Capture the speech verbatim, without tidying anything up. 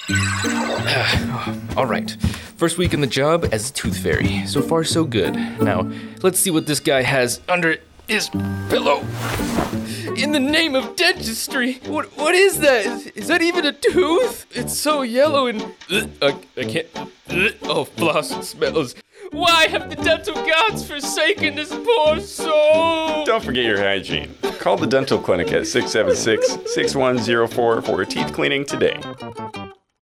All right. First week in the job as a tooth fairy. So far, so good. Now, let's see what this guy has under his pillow. In the name of dentistry, what what is that? Is, is that even a tooth? It's so yellow and uh, I, I can't. Uh, oh, floss smells. Why have the dental gods forsaken this poor soul? Don't forget your hygiene. Call the dental clinic at six seven six, six one zero four for teeth cleaning today.